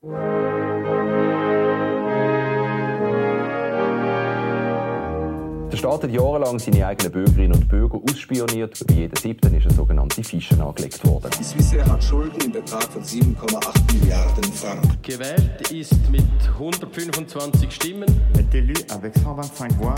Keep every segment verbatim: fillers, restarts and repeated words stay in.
Der Staat hat jahrelang seine eigenen Bürgerinnen und Bürger ausspioniert. Bei jedem siebten ist eine sogenannte Fische angelegt worden. Die Swissair hat Schulden im Betrag von sieben Komma acht Milliarden Franken. Gewählt ist mit hundertfünfundzwanzig Stimmen. Est élu avec cent vingt-cinq voix.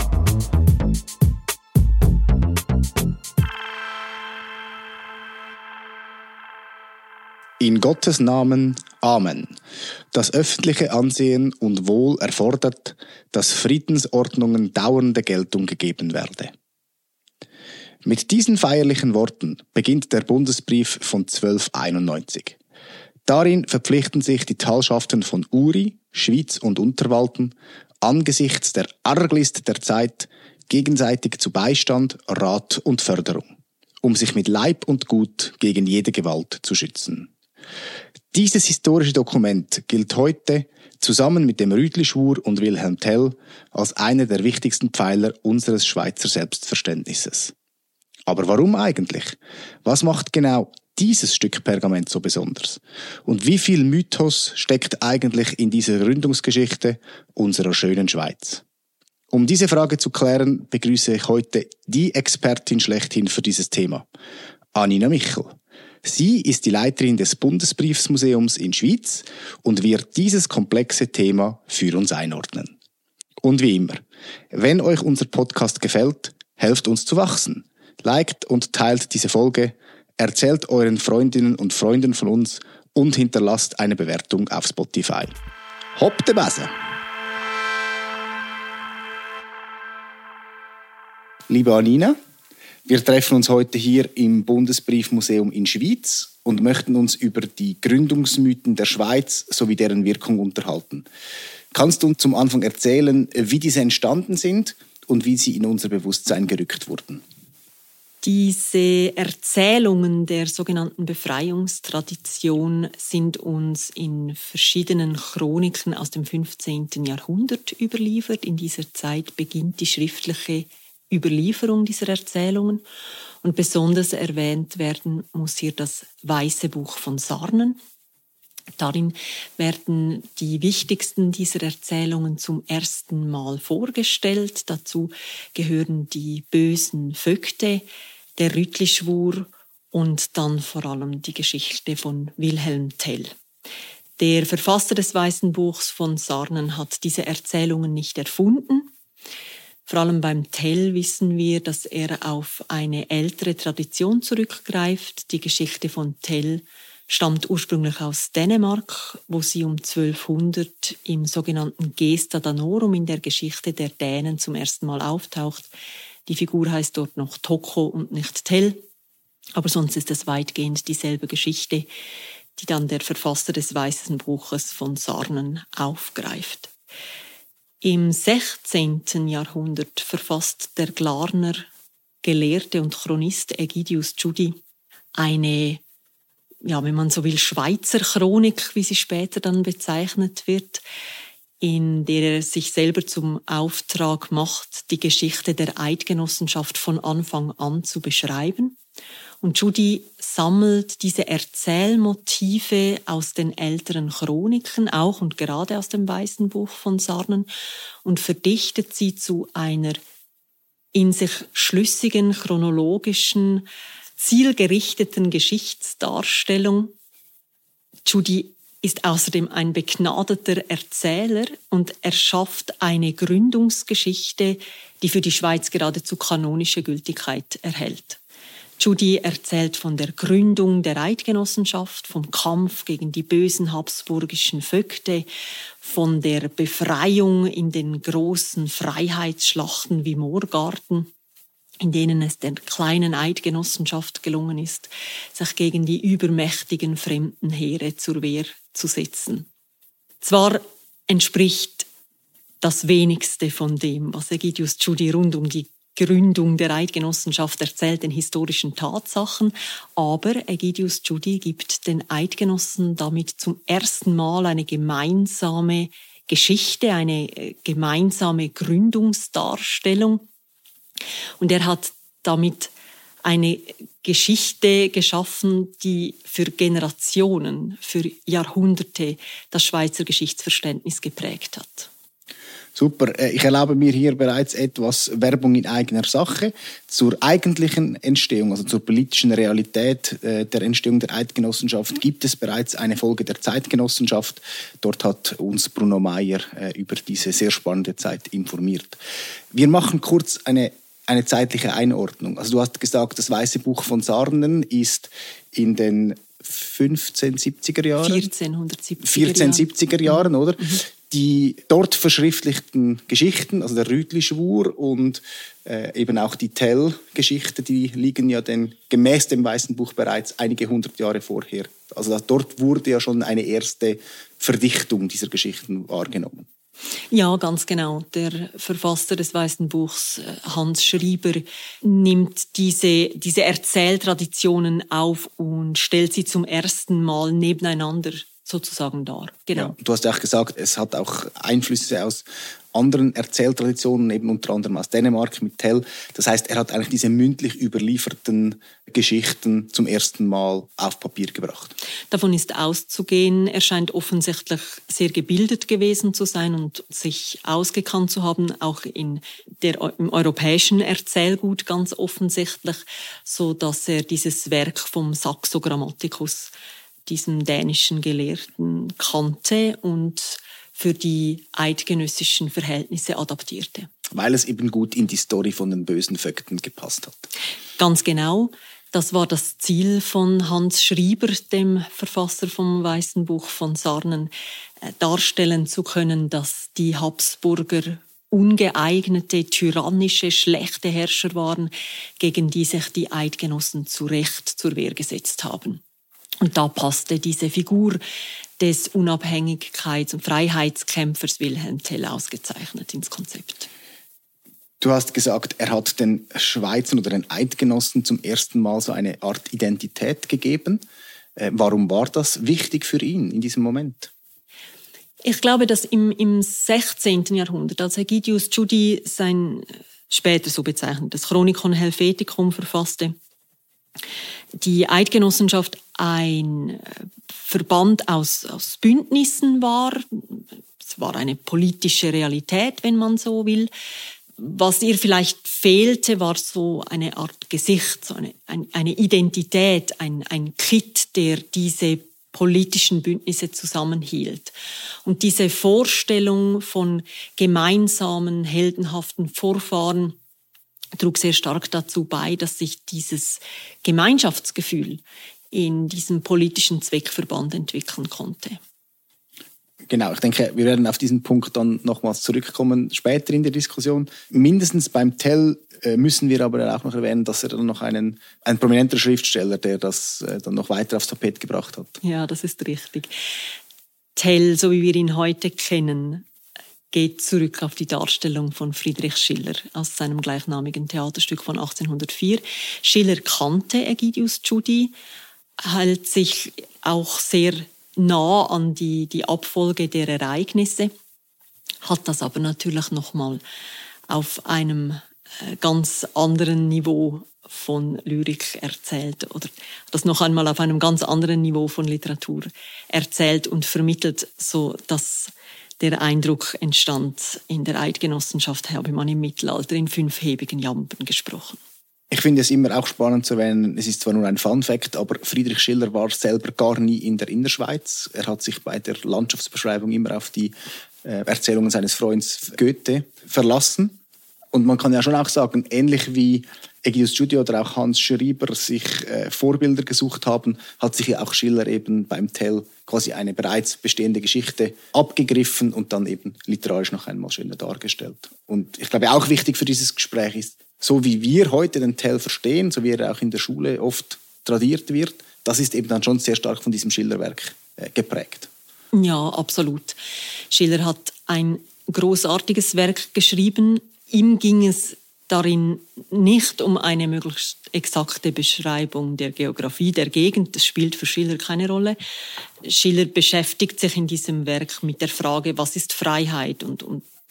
In Gottes Namen, Amen. Das öffentliche Ansehen und Wohl erfordert, dass Friedensordnungen dauernde Geltung gegeben werde. Mit diesen feierlichen Worten beginnt der Bundesbrief von zwölfhunderteinundneunzig. Darin verpflichten sich die Talschaften von Uri, Schwyz und Unterwalden angesichts der Arglist der Zeit gegenseitig zu Beistand, Rat und Förderung, um sich mit Leib und Gut gegen jede Gewalt zu schützen. Dieses historische Dokument gilt heute zusammen mit dem Rütli-Schwur und Wilhelm Tell als einer der wichtigsten Pfeiler unseres Schweizer Selbstverständnisses. Aber warum eigentlich? Was macht genau dieses Stück Pergament so besonders? Und wie viel Mythos steckt eigentlich in dieser Gründungsgeschichte unserer schönen Schweiz? Um diese Frage zu klären, begrüße ich heute die Expertin schlechthin für dieses Thema, Anina Michel. Sie ist die Leiterin des Bundesbriefsmuseums in Schwyz und wird dieses komplexe Thema für uns einordnen. Und wie immer, wenn euch unser Podcast gefällt, helft uns zu wachsen. Liked und teilt diese Folge, erzählt euren Freundinnen und Freunden von uns und hinterlasst eine Bewertung auf Spotify. Hopp de Bese! Liebe Anina, wir treffen uns heute hier im Bundesbriefmuseum in Schwyz und möchten uns über die Gründungsmythen der Schweiz sowie deren Wirkung unterhalten. Kannst du uns zum Anfang erzählen, wie diese entstanden sind und wie sie in unser Bewusstsein gerückt wurden? Diese Erzählungen der sogenannten Befreiungstradition sind uns in verschiedenen Chroniken aus dem fünfzehnten Jahrhundert überliefert. In dieser Zeit beginnt die schriftliche Überlieferung dieser Erzählungen und besonders erwähnt werden muss hier das Weiße Buch von Sarnen. Darin werden die wichtigsten dieser Erzählungen zum ersten Mal vorgestellt. Dazu gehören die bösen Vögte, der Rütli-Schwur und dann vor allem die Geschichte von Wilhelm Tell. Der Verfasser des Weißen Buchs von Sarnen hat diese Erzählungen nicht erfunden. Vor allem beim Tell wissen wir, dass er auf eine ältere Tradition zurückgreift. Die Geschichte von Tell stammt ursprünglich aus Dänemark, wo sie um zwölfhundert im sogenannten Gesta Danorum in der Geschichte der Dänen zum ersten Mal auftaucht. Die Figur heißt dort noch Toko und nicht Tell, aber sonst ist es weitgehend dieselbe Geschichte, die dann der Verfasser des Weißen Buches von Sarnen aufgreift. Im sechzehnten Jahrhundert verfasst der Glarner Gelehrte und Chronist Aegidius Tschudi eine, ja, wenn man so will, Schweizer Chronik, wie sie später dann bezeichnet wird, in der er sich selber zum Auftrag macht, die Geschichte der Eidgenossenschaft von Anfang an zu beschreiben. Und Tschudi sammelt diese Erzählmotive aus den älteren Chroniken, auch und gerade aus dem Weißen Buch von Sarnen, und verdichtet sie zu einer in sich schlüssigen, chronologischen, zielgerichteten Geschichtsdarstellung. Tschudi ist außerdem ein begnadeter Erzähler und erschafft eine Gründungsgeschichte, die für die Schweiz geradezu kanonische Gültigkeit erhält. Tschudi erzählt von der Gründung der Eidgenossenschaft, vom Kampf gegen die bösen habsburgischen Vögte, von der Befreiung in den großen Freiheitsschlachten wie Moorgarten, in denen es der kleinen Eidgenossenschaft gelungen ist, sich gegen die übermächtigen fremden Heere zur Wehr zu setzen. Zwar entspricht das wenigste von dem, was Aegidius Tschudi rund um die Gründung der Eidgenossenschaft erzählt, den historischen Tatsachen, aber Aegidius Tschudi gibt den Eidgenossen damit zum ersten Mal eine gemeinsame Geschichte, eine gemeinsame Gründungsdarstellung. Und er hat damit eine Geschichte geschaffen, die für Generationen, für Jahrhunderte das Schweizer Geschichtsverständnis geprägt hat. Super. Ich erlaube mir hier bereits etwas Werbung in eigener Sache. Zur eigentlichen Entstehung, also zur politischen Realität der Entstehung der Eidgenossenschaft, gibt es bereits eine Folge der Zeitgenossenschaft. Dort hat uns Bruno Meyer über diese sehr spannende Zeit informiert. Wir machen kurz eine, eine zeitliche Einordnung. Also du hast gesagt, das Weiße Buch von Sarnen ist in den fünfzehnhundertsiebziger Jahren? vierzehnhundertsiebziger, vierzehnhundertsiebziger Jahren, mhm. oder? Mhm. Die dort verschriftlichten Geschichten, also der Rütli-Schwur und äh, eben auch die Tell-Geschichte, die liegen ja den, gemäß dem Weißen Buch bereits einige hundert Jahre vorher. Also das, dort wurde ja schon eine erste Verdichtung dieser Geschichten wahrgenommen. Ja, ganz genau. Der Verfasser des Weißen Buchs, Hans Schreiber, nimmt diese, diese Erzähltraditionen auf und stellt sie zum ersten Mal nebeneinander sozusagen dar. Genau. Ja, du hast ja auch gesagt, es hat auch Einflüsse aus anderen Erzähltraditionen, eben unter anderem aus Dänemark mit Tell. Das heißt, er hat eigentlich diese mündlich überlieferten Geschichten zum ersten Mal auf Papier gebracht. Davon ist auszugehen. Er scheint offensichtlich sehr gebildet gewesen zu sein und sich ausgekannt zu haben, auch in der, im europäischen Erzählgut ganz offensichtlich, so dass er dieses Werk vom Saxo Grammaticus, diesem dänischen Gelehrten, kannte und für die eidgenössischen Verhältnisse adaptierte. Weil es eben gut in die Story von den bösen Vögten gepasst hat. Ganz genau. Das war das Ziel von Hans Schreiber, dem Verfasser vom Weißen Buch von Sarnen, darstellen zu können, dass die Habsburger ungeeignete, tyrannische, schlechte Herrscher waren, gegen die sich die Eidgenossen zu Recht zur Wehr gesetzt haben. Und da passte diese Figur des Unabhängigkeits- und Freiheitskämpfers Wilhelm Tell ausgezeichnet ins Konzept. Du hast gesagt, er hat den Schweizern oder den Eidgenossen zum ersten Mal so eine Art Identität gegeben. Äh, warum war das wichtig für ihn in diesem Moment? Ich glaube, dass im, im sechzehnten Jahrhundert, als Aegidius Tschudi sein später so bezeichnetes Chronikon Helveticum verfasste, die Eidgenossenschaft ein Verband aus, aus Bündnissen war. Es war eine politische Realität, wenn man so will. Was ihr vielleicht fehlte, war so eine Art Gesicht, so eine, eine Identität, ein, ein Kit, der diese politischen Bündnisse zusammenhielt. Und diese Vorstellung von gemeinsamen, heldenhaften Vorfahren trug sehr stark dazu bei, dass sich dieses Gemeinschaftsgefühl in diesem politischen Zweckverband entwickeln konnte. Genau, ich denke, wir werden auf diesen Punkt dann nochmals zurückkommen, später in der Diskussion. Mindestens beim Tell äh, müssen wir aber auch noch erwähnen, dass er dann noch einen, ein prominenter Schriftsteller, der das äh, dann noch weiter aufs Tapet gebracht hat. Ja, das ist richtig. Tell, so wie wir ihn heute kennen, geht zurück auf die Darstellung von Friedrich Schiller aus seinem gleichnamigen Theaterstück von achtzehnhundertvier. Schiller kannte Aegidius Tschudi, hält sich auch sehr nah an die, die Abfolge der Ereignisse, hat das aber natürlich nochmal auf einem ganz anderen Niveau von Lyrik erzählt oder das noch einmal auf einem ganz anderen Niveau von Literatur erzählt und vermittelt, so dass der Eindruck entstand, in der Eidgenossenschaft habe man im Mittelalter in fünfhebigen Jamben gesprochen. Ich finde es immer auch spannend zu erwähnen, es ist zwar nur ein Fun-Fact, aber Friedrich Schiller war selber gar nie in der Innerschweiz. Er hat sich bei der Landschaftsbeschreibung immer auf die äh, Erzählungen seines Freundes Goethe verlassen. Und man kann ja schon auch sagen, ähnlich wie Aegidius Tschudi oder auch Hans Schreiber sich äh, Vorbilder gesucht haben, hat sich ja auch Schiller eben beim Tell quasi eine bereits bestehende Geschichte abgegriffen und dann eben literarisch noch einmal schöner dargestellt. Und ich glaube, auch wichtig für dieses Gespräch ist, so wie wir heute den Tell verstehen, so wie er auch in der Schule oft tradiert wird, das ist eben dann schon sehr stark von diesem Schillerwerk äh, geprägt. Ja, absolut. Schiller hat ein großartiges Werk geschrieben. Ihm ging es darin nicht um eine möglichst exakte Beschreibung der Geografie der Gegend. Das spielt für Schiller keine Rolle. Schiller beschäftigt sich in diesem Werk mit der Frage, was ist Freiheit und, und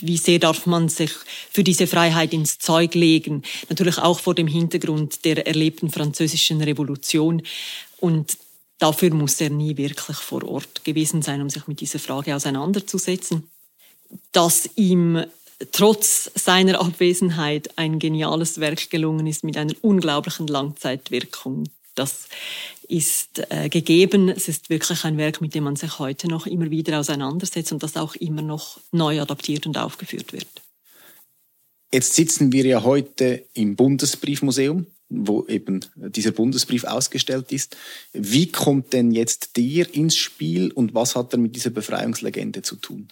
wie sehr darf man sich für diese Freiheit ins Zeug legen. Natürlich auch vor dem Hintergrund der erlebten französischen Revolution. Und dafür muss er nie wirklich vor Ort gewesen sein, um sich mit dieser Frage auseinanderzusetzen. Dass ihm trotz seiner Abwesenheit ein geniales Werk gelungen ist mit einer unglaublichen Langzeitwirkung, das ist äh, gegeben. Es ist wirklich ein Werk, mit dem man sich heute noch immer wieder auseinandersetzt und das auch immer noch neu adaptiert und aufgeführt wird. Jetzt sitzen wir ja heute im Bundesbriefmuseum, wo eben dieser Bundesbrief ausgestellt ist. Wie kommt denn jetzt der ins Spiel und was hat er mit dieser Befreiungslegende zu tun?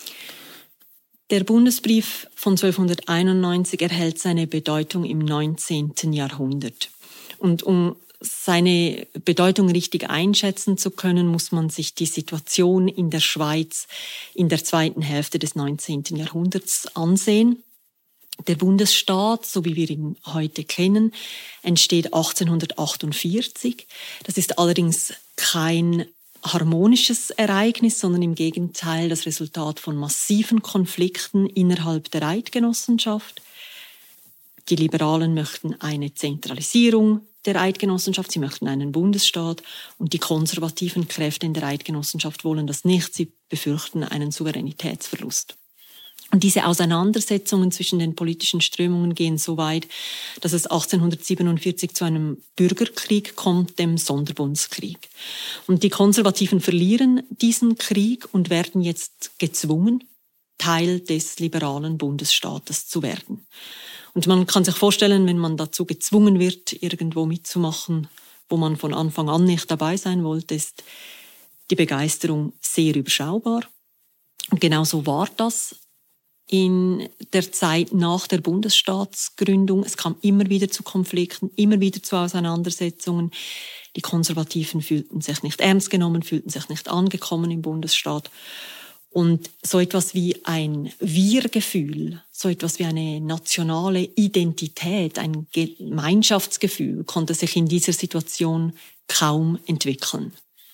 Der Bundesbrief von zwölfhunderteinundneunzig erhält seine Bedeutung im neunzehnten Jahrhundert. Und um seine Bedeutung richtig einschätzen zu können, muss man sich die Situation in der Schweiz in der zweiten Hälfte des neunzehnten Jahrhunderts ansehen. Der Bundesstaat, so wie wir ihn heute kennen, entsteht achtzehnhundertachtundvierzig. Das ist allerdings kein harmonisches Ereignis, sondern im Gegenteil das Resultat von massiven Konflikten innerhalb der Eidgenossenschaft. Die Liberalen möchten eine Zentralisierung der Eidgenossenschaft, sie möchten einen Bundesstaat und die konservativen Kräfte in der Eidgenossenschaft wollen das nicht, sie befürchten einen Souveränitätsverlust. Und diese Auseinandersetzungen zwischen den politischen Strömungen gehen so weit, dass es achtzehnhundertsiebenundvierzig zu einem Bürgerkrieg kommt, dem Sonderbundskrieg. Und die Konservativen verlieren diesen Krieg und werden jetzt gezwungen, Teil des liberalen Bundesstaates zu werden. Und man kann sich vorstellen, wenn man dazu gezwungen wird, irgendwo mitzumachen, wo man von Anfang an nicht dabei sein wollte, ist die Begeisterung sehr überschaubar. Und genauso war das in der Zeit nach der Bundesstaatsgründung. Es kam immer wieder zu Konflikten, immer wieder zu Auseinandersetzungen. Die Konservativen fühlten sich nicht ernst genommen, fühlten sich nicht angekommen im Bundesstaat. Und so etwas wie ein Wir-Gefühl, so etwas wie eine nationale Identität, ein Gemeinschaftsgefühl konnte sich in dieser Situation kaum entwickeln.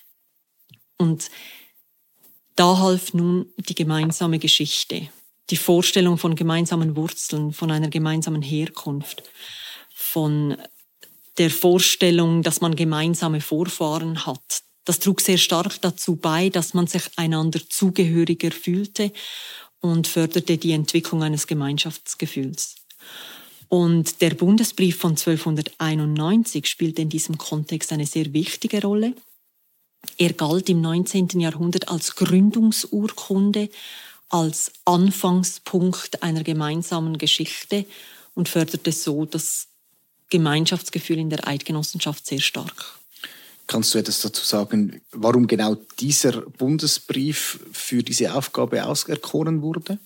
Und da half nun die gemeinsame Geschichte, die Vorstellung von gemeinsamen Wurzeln, von einer gemeinsamen Herkunft, von der Vorstellung, dass man gemeinsame Vorfahren hat. Das trug sehr stark dazu bei, dass man sich einander zugehöriger fühlte und förderte die Entwicklung eines Gemeinschaftsgefühls. Und der Bundesbrief von zwölfhunderteinundneunzig spielte in diesem Kontext eine sehr wichtige Rolle. Er galt im neunzehnten Jahrhundert als Gründungsurkunde, als Anfangspunkt einer gemeinsamen Geschichte und förderte so das Gemeinschaftsgefühl in der Eidgenossenschaft sehr stark. Kannst du etwas dazu sagen, warum genau dieser Bundesbrief für diese Aufgabe auserkoren wurde?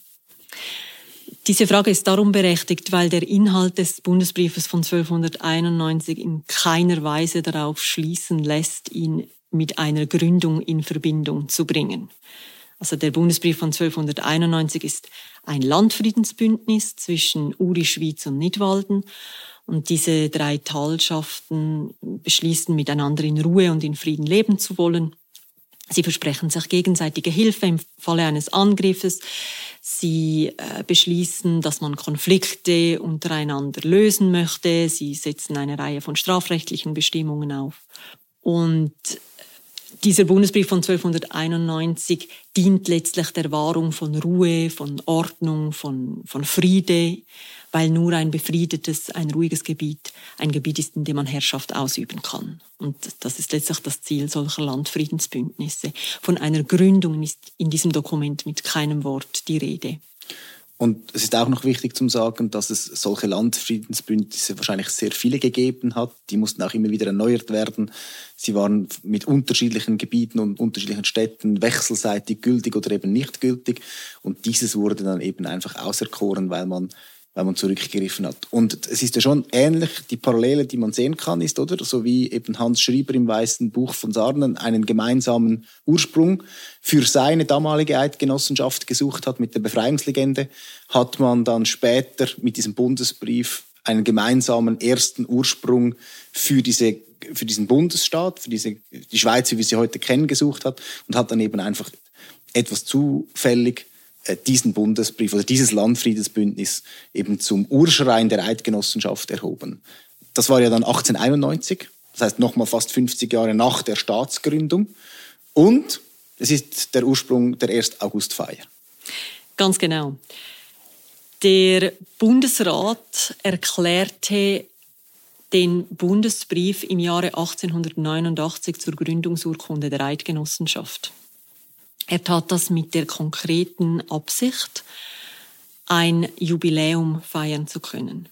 Diese Frage ist darum berechtigt, weil der Inhalt des Bundesbriefes von zwölfhunderteinundneunzig in keiner Weise darauf schließen lässt, ihn mit einer Gründung in Verbindung zu bringen. Also der Bundesbrief von zwölfhunderteinundneunzig ist ein Landfriedensbündnis zwischen Uri, Schwyz und Nidwalden. Und diese drei Talschaften beschließen, miteinander in Ruhe und in Frieden leben zu wollen. Sie versprechen sich gegenseitige Hilfe im Falle eines Angriffes. Sie äh, beschließen, dass man Konflikte untereinander lösen möchte. Sie setzen eine Reihe von strafrechtlichen Bestimmungen auf. Und dieser Bundesbrief von zwölfhunderteinundneunzig dient letztlich der Wahrung von Ruhe, von Ordnung, von, von Friede, weil nur ein befriedetes, ein ruhiges Gebiet ein Gebiet ist, in dem man Herrschaft ausüben kann. Und das ist letztlich das Ziel solcher Landfriedensbündnisse. Von einer Gründung ist in diesem Dokument mit keinem Wort die Rede. Und es ist auch noch wichtig zu sagen, dass es solche Landfriedensbündnisse wahrscheinlich sehr viele gegeben hat. Die mussten auch immer wieder erneuert werden. Sie waren mit unterschiedlichen Gebieten und unterschiedlichen Städten wechselseitig gültig oder eben nicht gültig. Und dieses wurde dann eben einfach auserkoren, weil man weil man zurückgegriffen hat. Und es ist ja schon ähnlich, die Parallele, die man sehen kann, ist, oder? So wie eben Hans Schreiber im Weißen Buch von Sarnen einen gemeinsamen Ursprung für seine damalige Eidgenossenschaft gesucht hat mit der Befreiungslegende, hat man dann später mit diesem Bundesbrief einen gemeinsamen ersten Ursprung für diese für diesen Bundesstaat, für diese, die Schweiz, wie wir sie heute kennen, gesucht hat und hat dann eben einfach etwas zufällig diesen Bundesbrief oder dieses Landfriedensbündnis eben zum Urschrein der Eidgenossenschaft erhoben. Das war ja dann achtzehnhunderteinundneunzig, das heißt nochmal fast fünfzig Jahre nach der Staatsgründung. Und es ist der Ursprung der ersten Augustfeier. Ganz genau. Der Bundesrat erklärte den Bundesbrief im Jahre achtzehnhundertneunundachtzig zur Gründungsurkunde der Eidgenossenschaft. Er tat das mit der konkreten Absicht, ein Jubiläum feiern zu können.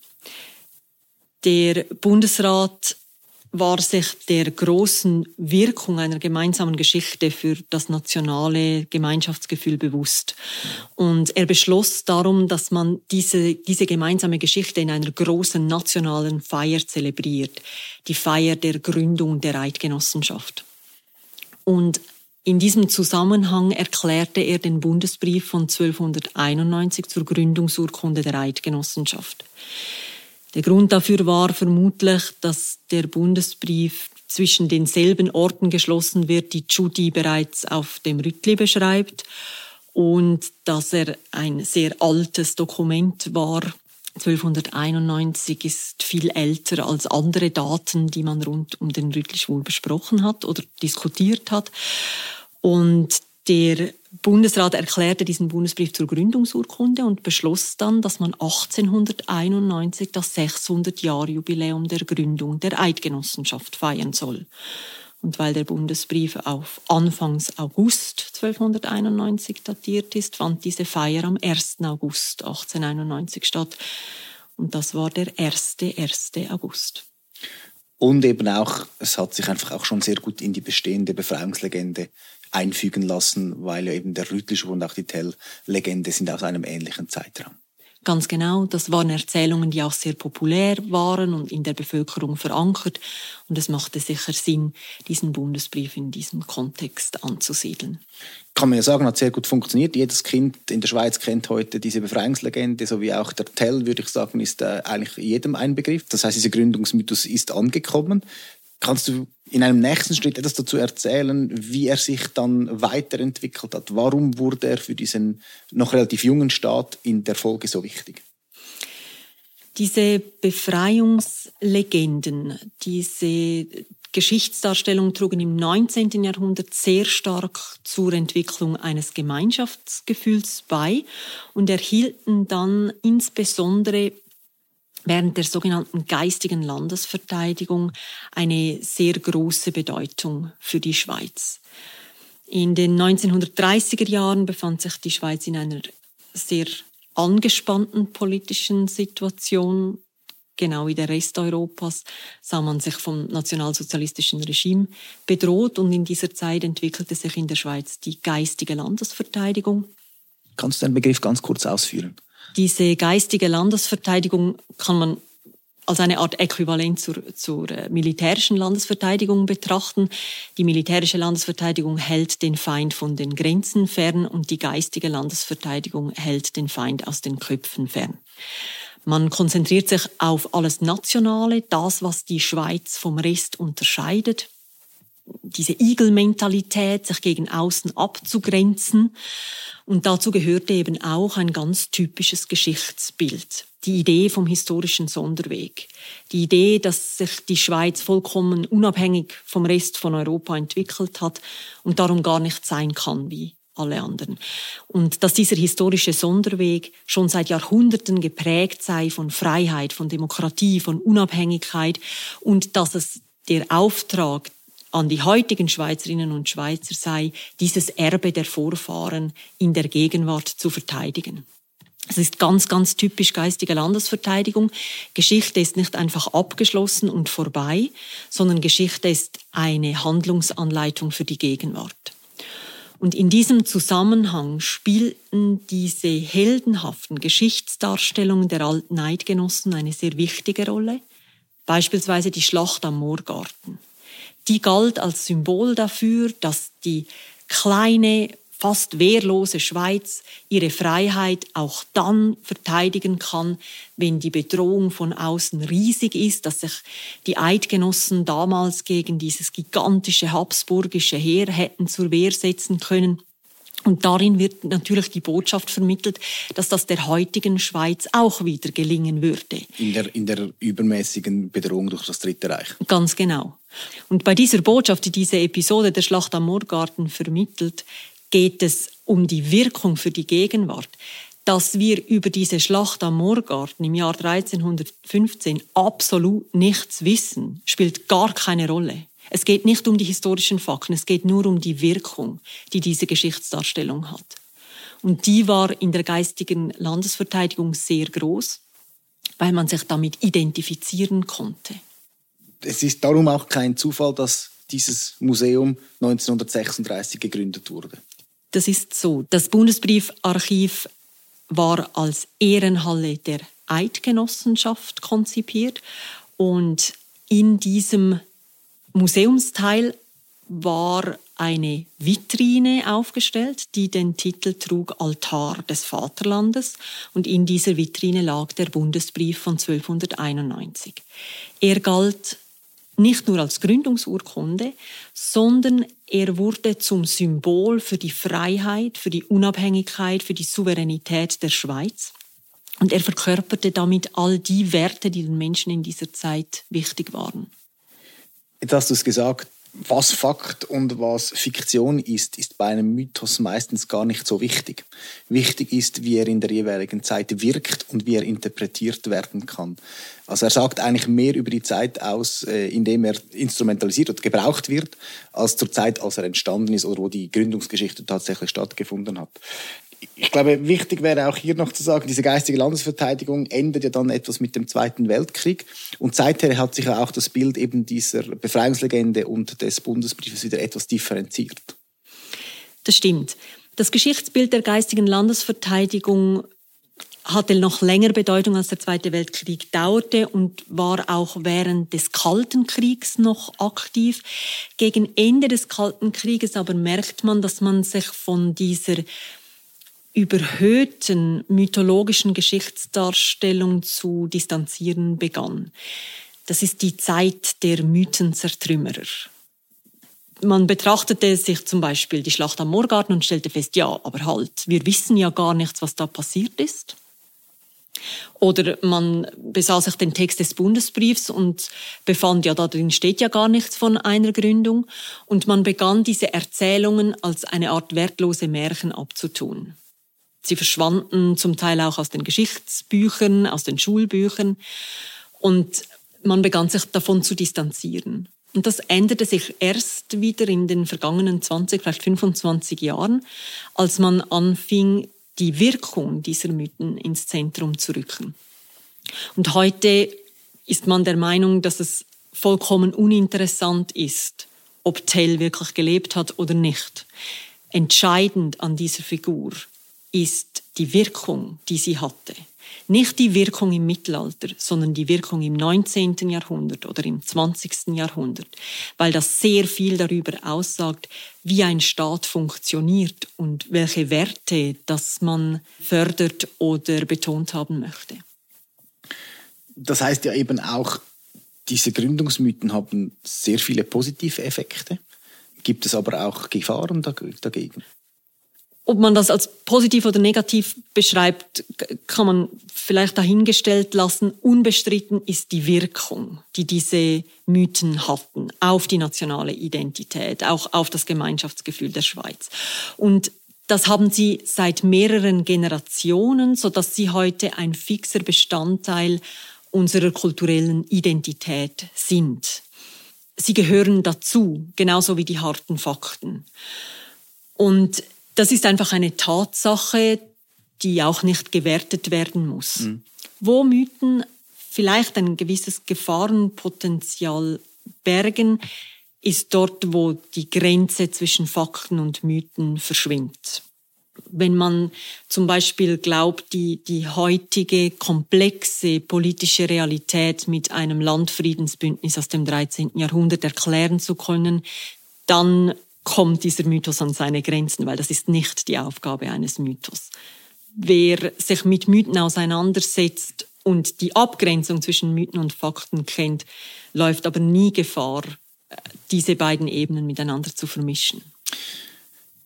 Der Bundesrat war sich der großen Wirkung einer gemeinsamen Geschichte für das nationale Gemeinschaftsgefühl bewusst. Und er beschloss darum, dass man diese, diese gemeinsame Geschichte in einer großen nationalen Feier zelebriert. Die Feier der Gründung der Eidgenossenschaft. Und in diesem Zusammenhang erklärte er den Bundesbrief von zwölfhunderteinundneunzig zur Gründungsurkunde der Eidgenossenschaft. Der Grund dafür war vermutlich, dass der Bundesbrief zwischen denselben Orten geschlossen wird, die Tschudi bereits auf dem Rütli beschreibt, und dass er ein sehr altes Dokument war. zwölfhunderteinundneunzig ist viel älter als andere Daten, die man rund um den Rütli-Schwur besprochen hat oder diskutiert hat. Und der Bundesrat erklärte diesen Bundesbrief zur Gründungsurkunde und beschloss dann, dass man achtzehnhunderteinundneunzig das sechshundert-Jahr-Jubiläum der Gründung der Eidgenossenschaft feiern soll. Und weil der Bundesbrief auf Anfangs August zwölfhunderteinundneunzig datiert ist, fand diese Feier am ersten August achtzehnhunderteinundneunzig statt. Und das war der erste, erste August. Und eben auch, es hat sich einfach auch schon sehr gut in die bestehende Befreiungslegende einfügen lassen, weil ja eben der Rütli-Schwur und auch die Tell-Legende sind aus einem ähnlichen Zeitraum. Ganz genau, das waren Erzählungen, die auch sehr populär waren und in der Bevölkerung verankert. Und es machte sicher Sinn, diesen Bundesbrief in diesem Kontext anzusiedeln. Kann man ja sagen, hat sehr gut funktioniert. Jedes Kind in der Schweiz kennt heute diese Befreiungslegende, so wie auch der Tell, würde ich sagen, ist äh, eigentlich jedem ein Begriff. Das heißt, dieser Gründungsmythos ist angekommen. Kannst du in einem nächsten Schritt etwas dazu erzählen, wie er sich dann weiterentwickelt hat? Warum wurde er für diesen noch relativ jungen Staat in der Folge so wichtig? Diese Befreiungslegenden, diese Geschichtsdarstellungen trugen im neunzehnten Jahrhundert sehr stark zur Entwicklung eines Gemeinschaftsgefühls bei und erhielten dann insbesondere während der sogenannten geistigen Landesverteidigung eine sehr große Bedeutung für die Schweiz. In den neunzehnhundertdreißiger Jahren befand sich die Schweiz in einer sehr angespannten politischen Situation. Genau wie der Rest Europas sah man sich vom nationalsozialistischen Regime bedroht, und in dieser Zeit entwickelte sich in der Schweiz die geistige Landesverteidigung. Kannst du den Begriff ganz kurz ausführen? Diese geistige Landesverteidigung kann man als eine Art Äquivalent zur, zur militärischen Landesverteidigung betrachten. Die militärische Landesverteidigung hält den Feind von den Grenzen fern und die geistige Landesverteidigung hält den Feind aus den Köpfen fern. Man konzentriert sich auf alles Nationale, das, was die Schweiz vom Rest unterscheidet. Diese Igel-Mentalität, sich gegen außen abzugrenzen. Und dazu gehörte eben auch ein ganz typisches Geschichtsbild. Die Idee vom historischen Sonderweg. Die Idee, dass sich die Schweiz vollkommen unabhängig vom Rest von Europa entwickelt hat und darum gar nicht sein kann wie alle anderen. Und dass dieser historische Sonderweg schon seit Jahrhunderten geprägt sei von Freiheit, von Demokratie, von Unabhängigkeit und dass es der Auftrag an die heutigen Schweizerinnen und Schweizer sei, dieses Erbe der Vorfahren in der Gegenwart zu verteidigen. Es ist ganz, ganz typisch geistige Landesverteidigung. Geschichte ist nicht einfach abgeschlossen und vorbei, sondern Geschichte ist eine Handlungsanleitung für die Gegenwart. Und in diesem Zusammenhang spielten diese heldenhaften Geschichtsdarstellungen der alten Eidgenossen eine sehr wichtige Rolle. Beispielsweise die Schlacht am Moorgarten. Die galt als Symbol dafür, dass die kleine, fast wehrlose Schweiz ihre Freiheit auch dann verteidigen kann, wenn die Bedrohung von außen riesig ist, dass sich die Eidgenossen damals gegen dieses gigantische habsburgische Heer hätten zur Wehr setzen können Und darin wird natürlich die Botschaft vermittelt, dass das der heutigen Schweiz auch wieder gelingen würde. In der, in der übermäßigen Bedrohung durch das Dritte Reich. Ganz genau. Und bei dieser Botschaft, die diese Episode der Schlacht am Moorgarten vermittelt, geht es um die Wirkung für die Gegenwart. Dass wir über diese Schlacht am Moorgarten im Jahr dreizehnhundertfünfzehn absolut nichts wissen, spielt gar keine Rolle. Es geht nicht um die historischen Fakten, es geht nur um die Wirkung, die diese Geschichtsdarstellung hat. Und die war in der geistigen Landesverteidigung sehr groß, weil man sich damit identifizieren konnte. Es ist darum auch kein Zufall, dass dieses Museum neunzehnhundertsechsunddreißig gegründet wurde. Das ist so. Das Bundesbriefarchiv war als Ehrenhalle der Eidgenossenschaft konzipiert und in diesem Museumsteil war eine Vitrine aufgestellt, die den Titel trug Altar des Vaterlandes, und in dieser Vitrine lag der Bundesbrief von zwölfhunderteinundneunzig. Er galt nicht nur als Gründungsurkunde, sondern er wurde zum Symbol für die Freiheit, für die Unabhängigkeit, für die Souveränität der Schweiz. Und er verkörperte damit all die Werte, die den Menschen in dieser Zeit wichtig waren. Jetzt hast du es gesagt, was Fakt und was Fiktion ist, ist bei einem Mythos meistens gar nicht so wichtig. Wichtig ist, wie er in der jeweiligen Zeit wirkt und wie er interpretiert werden kann. Also er sagt eigentlich mehr über die Zeit aus, indem er instrumentalisiert oder gebraucht wird, als zur Zeit, als er entstanden ist oder wo die Gründungsgeschichte tatsächlich stattgefunden hat. Ich glaube, wichtig wäre auch hier noch zu sagen, diese geistige Landesverteidigung endet ja dann etwas mit dem Zweiten Weltkrieg. Und seither hat sich ja auch das Bild eben dieser Befreiungslegende und des Bundesbriefes wieder etwas differenziert. Das stimmt. Das Geschichtsbild der geistigen Landesverteidigung hatte noch länger Bedeutung, als der Zweite Weltkrieg dauerte, und war auch während des Kalten Kriegs noch aktiv. Gegen Ende des Kalten Krieges aber merkt man, dass man sich von dieser überhöhten mythologischen Geschichtsdarstellung zu distanzieren begann. Das ist die Zeit der Mythenzertrümmerer. Man betrachtete sich zum Beispiel die Schlacht am Moorgarten und stellte fest, ja, aber halt, wir wissen ja gar nichts, was da passiert ist. Oder man besah sich den Text des Bundesbriefs und befand, ja, da drin steht ja gar nichts von einer Gründung. Und man begann, diese Erzählungen als eine Art wertlose Märchen abzutun. Sie verschwanden zum Teil auch aus den Geschichtsbüchern, aus den Schulbüchern. Und man begann sich davon zu distanzieren. Und das änderte sich erst wieder in den vergangenen zwanzig, vielleicht fünfundzwanzig Jahren, als man anfing, die Wirkung dieser Mythen ins Zentrum zu rücken. Und heute ist man der Meinung, dass es vollkommen uninteressant ist, ob Tell wirklich gelebt hat oder nicht. Entscheidend an dieser Figur ist die Wirkung, die sie hatte. Nicht die Wirkung im Mittelalter, sondern die Wirkung im neunzehnten Jahrhundert oder im zwanzigsten Jahrhundert, weil das sehr viel darüber aussagt, wie ein Staat funktioniert und welche Werte, das man fördert oder betont haben möchte. Das heißt ja eben auch, diese Gründungsmythen haben sehr viele positive Effekte. Gibt es aber auch Gefahren dagegen? Ob man das als positiv oder negativ beschreibt, kann man vielleicht dahingestellt lassen. Unbestritten ist die Wirkung, die diese Mythen hatten auf die nationale Identität, auch auf das Gemeinschaftsgefühl der Schweiz. Und das haben sie seit mehreren Generationen, sodass sie heute ein fixer Bestandteil unserer kulturellen Identität sind. Sie gehören dazu, genauso wie die harten Fakten. Und das ist einfach eine Tatsache, die auch nicht gewertet werden muss. Mhm. Wo Mythen vielleicht ein gewisses Gefahrenpotenzial bergen, ist dort, wo die Grenze zwischen Fakten und Mythen verschwimmt. Wenn man zum Beispiel glaubt, die, die heutige komplexe politische Realität mit einem Landfriedensbündnis aus dem dreizehnten Jahrhundert erklären zu können, dann kommt dieser Mythos an seine Grenzen, weil das ist nicht die Aufgabe eines Mythos. Wer sich mit Mythen auseinandersetzt und die Abgrenzung zwischen Mythen und Fakten kennt, läuft aber nie Gefahr, diese beiden Ebenen miteinander zu vermischen.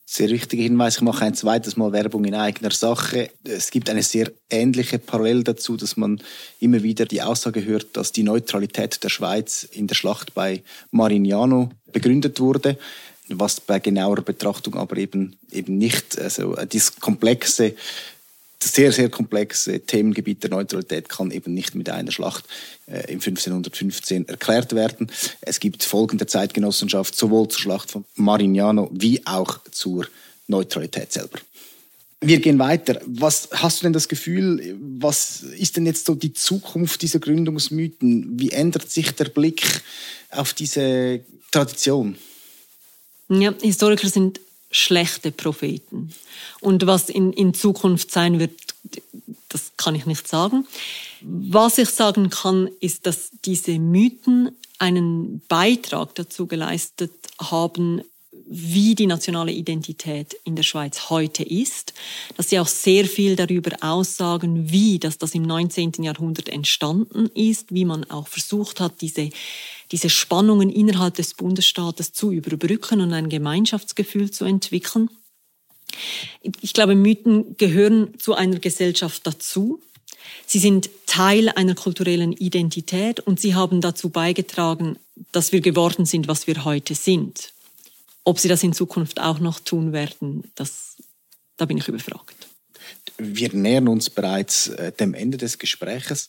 Sehr wichtiger Hinweis. Ich mache ein zweites Mal Werbung in eigener Sache. Es gibt eine sehr ähnliche Parallele dazu, dass man immer wieder die Aussage hört, dass die Neutralität der Schweiz in der Schlacht bei Marignano begründet wurde, was bei genauer Betrachtung aber eben, eben nicht, also dieses komplexe, das sehr, sehr komplexe Themengebiet der Neutralität kann eben nicht mit einer Schlacht äh, im fünfzehnhundertfünfzehn erklärt werden. Es gibt Folgen der Zeitgenossenschaft sowohl zur Schlacht von Marignano wie auch zur Neutralität selber. Wir gehen weiter. Was hast du denn das Gefühl, was ist denn jetzt so die Zukunft dieser Gründungsmythen? Wie ändert sich der Blick auf diese Tradition? Ja, Historiker sind schlechte Propheten. Und was in, in Zukunft sein wird, das kann ich nicht sagen. Was ich sagen kann, ist, dass diese Mythen einen Beitrag dazu geleistet haben, wie die nationale Identität in der Schweiz heute ist, dass sie auch sehr viel darüber aussagen, wie das, das im neunzehnten Jahrhundert entstanden ist, wie man auch versucht hat, diese diese Spannungen innerhalb des Bundesstaates zu überbrücken und ein Gemeinschaftsgefühl zu entwickeln. Ich glaube, Mythen gehören zu einer Gesellschaft dazu. Sie sind Teil einer kulturellen Identität und sie haben dazu beigetragen, dass wir geworden sind, was wir heute sind. Ob sie das in Zukunft auch noch tun werden, das, da bin ich überfragt. Wir nähern uns bereits äh, dem Ende des Gespräches.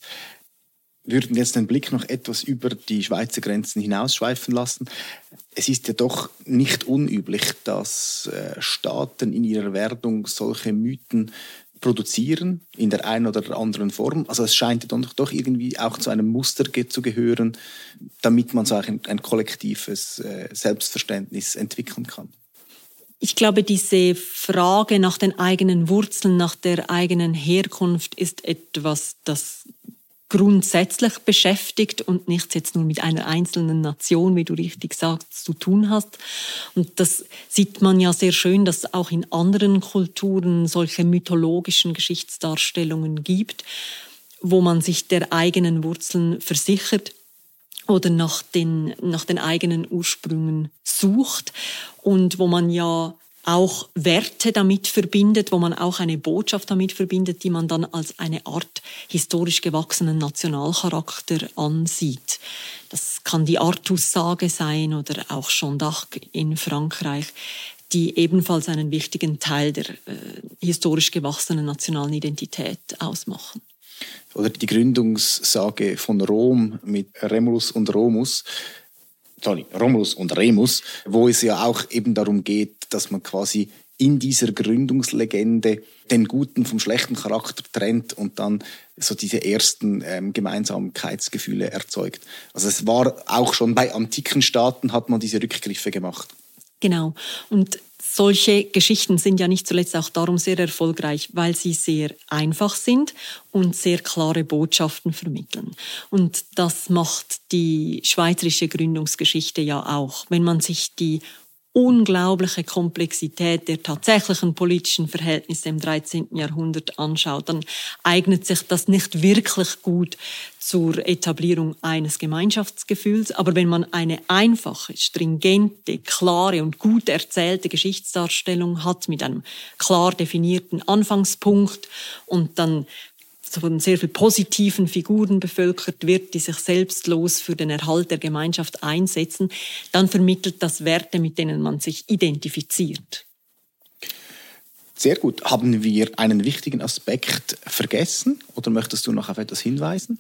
Würden jetzt den Blick noch etwas über die Schweizer Grenzen hinausschweifen lassen. Es ist ja doch nicht unüblich, dass Staaten in ihrer Werbung solche Mythen produzieren, in der einen oder anderen Form. Also es scheint ja doch irgendwie auch zu einem Muster zu gehören, damit man so ein, ein kollektives Selbstverständnis entwickeln kann. Ich glaube, diese Frage nach den eigenen Wurzeln, nach der eigenen Herkunft ist etwas, das grundsätzlich beschäftigt und nichts jetzt nur mit einer einzelnen Nation, wie du richtig sagst, zu tun hast. Und das sieht man ja sehr schön, dass es auch in anderen Kulturen solche mythologischen Geschichtsdarstellungen gibt, wo man sich der eigenen Wurzeln versichert oder nach den, nach den eigenen Ursprüngen sucht und wo man ja auch Werte damit verbindet, wo man auch eine Botschaft damit verbindet, die man dann als eine Art historisch gewachsenen Nationalcharakter ansieht. Das kann die Artus-Sage sein oder auch Jeanne d'Arc in Frankreich, die ebenfalls einen wichtigen Teil der äh, historisch gewachsenen nationalen Identität ausmachen. Oder die Gründungssage von Rom mit Remulus und Romus, sorry, Romulus und Remus, wo es ja auch eben darum geht, dass man quasi in dieser Gründungslegende den guten vom schlechten Charakter trennt und dann so diese ersten ähm, Gemeinsamkeitsgefühle erzeugt. Also es war auch schon bei antiken Staaten hat man diese Rückgriffe gemacht. Genau. Und solche Geschichten sind ja nicht zuletzt auch darum sehr erfolgreich, weil sie sehr einfach sind und sehr klare Botschaften vermitteln. Und das macht die schweizerische Gründungsgeschichte ja auch. Wenn man sich die unglaubliche Komplexität der tatsächlichen politischen Verhältnisse im dreizehnten Jahrhundert anschaut, dann eignet sich das nicht wirklich gut zur Etablierung eines Gemeinschaftsgefühls. Aber wenn man eine einfache, stringente, klare und gut erzählte Geschichtsdarstellung hat mit einem klar definierten Anfangspunkt und dann von sehr vielen positiven Figuren bevölkert wird, die sich selbstlos für den Erhalt der Gemeinschaft einsetzen, dann vermittelt das Werte, mit denen man sich identifiziert. Sehr gut. Haben wir einen wichtigen Aspekt vergessen oder möchtest du noch auf etwas hinweisen?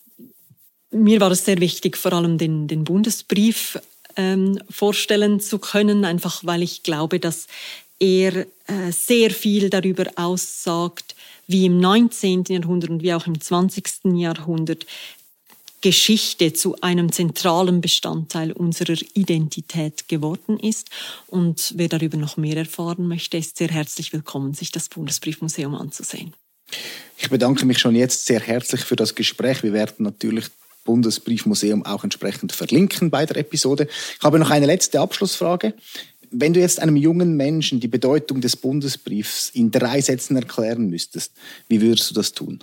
Mir war es sehr wichtig, vor allem den, den Bundesbrief ähm, vorstellen zu können, einfach weil ich glaube, dass er äh, sehr viel darüber aussagt, wie im neunzehnten Jahrhundert und wie auch im zwanzigsten Jahrhundert Geschichte zu einem zentralen Bestandteil unserer Identität geworden ist. Und wer darüber noch mehr erfahren möchte, ist sehr herzlich willkommen, sich das Bundesbriefmuseum anzusehen. Ich bedanke mich schon jetzt sehr herzlich für das Gespräch. Wir werden natürlich das Bundesbriefmuseum auch entsprechend verlinken bei der Episode. Ich habe noch eine letzte Abschlussfrage. Wenn du jetzt einem jungen Menschen die Bedeutung des Bundesbriefs in drei Sätzen erklären müsstest, wie würdest du das tun?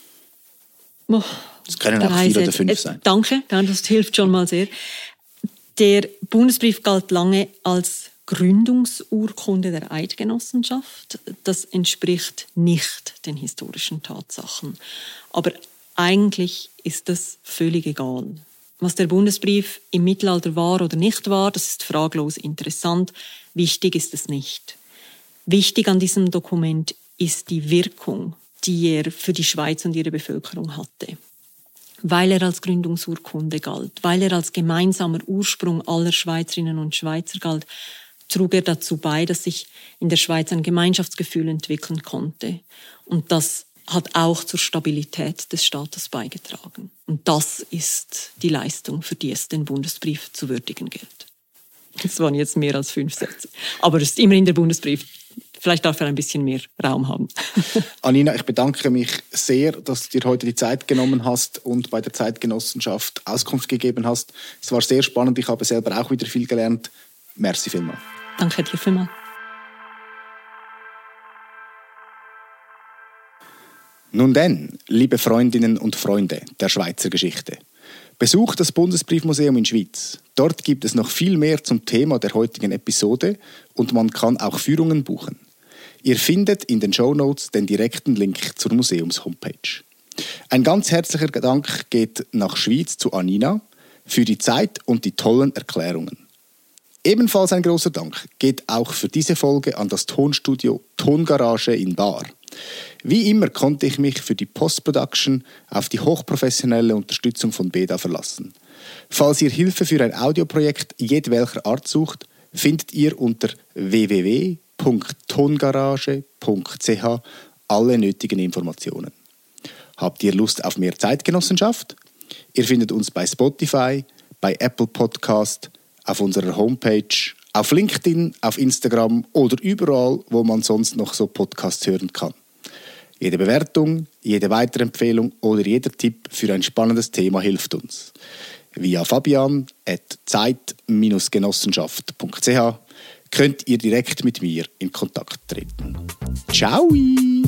Oh, das können auch vier Sätze. Oder fünf sein. Danke, das hilft schon mal sehr. Der Bundesbrief galt lange als Gründungsurkunde der Eidgenossenschaft. Das entspricht nicht den historischen Tatsachen. Aber eigentlich ist das völlig egal. Was der Bundesbrief im Mittelalter war oder nicht war, das ist fraglos interessant. Wichtig ist es nicht. Wichtig an diesem Dokument ist die Wirkung, die er für die Schweiz und ihre Bevölkerung hatte. Weil er als Gründungsurkunde galt, weil er als gemeinsamer Ursprung aller Schweizerinnen und Schweizer galt, trug er dazu bei, dass sich in der Schweiz ein Gemeinschaftsgefühl entwickeln konnte. Und das hat auch zur Stabilität des Staates beigetragen. Und das ist die Leistung, für die es den Bundesbrief zu würdigen gilt. Das waren jetzt mehr als fünf Sätze. Aber es ist immerhin der Bundesbrief. Vielleicht darf er ein bisschen mehr Raum haben. Anina, ich bedanke mich sehr, dass du dir heute die Zeit genommen hast und bei der Zeitgenossenschaft Auskunft gegeben hast. Es war sehr spannend. Ich habe selber auch wieder viel gelernt. Merci vielmals. Danke dir vielmals. Nun denn, liebe Freundinnen und Freunde der Schweizer Geschichte, besucht das Bundesbriefmuseum in Schwyz. Dort gibt es noch viel mehr zum Thema der heutigen Episode und man kann auch Führungen buchen. Ihr findet in den Shownotes den direkten Link zur Museums-Homepage. Ein ganz herzlicher Dank geht nach Schwyz zu Anina für die Zeit und die tollen Erklärungen. Ebenfalls ein großer Dank geht auch für diese Folge an das Tonstudio Tongarage in Baar. Wie immer konnte ich mich für die Post-Production auf die hochprofessionelle Unterstützung von B E D A verlassen. Falls ihr Hilfe für ein Audioprojekt jedwelcher Art sucht, findet ihr unter w w w punkt tongarage punkt c h alle nötigen Informationen. Habt ihr Lust auf mehr Zeitgenossenschaft? Ihr findet uns bei Spotify, bei Apple Podcast, auf unserer Homepage, auf LinkedIn, auf Instagram oder überall, wo man sonst noch so Podcasts hören kann. Jede Bewertung, jede Weiterempfehlung oder jeder Tipp für ein spannendes Thema hilft uns. Via fabian at zeit genossenschaft punkt c h könnt ihr direkt mit mir in Kontakt treten. Ciao!